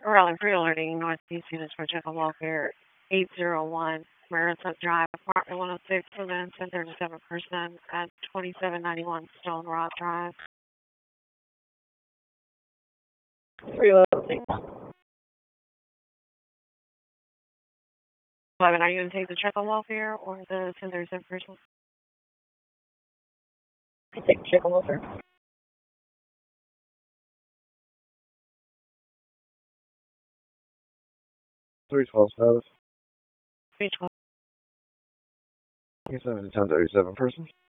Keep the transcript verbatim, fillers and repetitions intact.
Raleigh pre-alerting Northeast units for Jekyll Welfare eight zero one, Marisol Drive, apartment one oh six, event ten thirty-seven person at twenty-seven ninety-one Stone Rock Drive. Reloading. eleven, are you going to take the Jekyll Welfare or the ten thirty-seven person? I take Jekyll Welfare. three twelve status. three twelve. twenty-seven to ten thirty-seven person.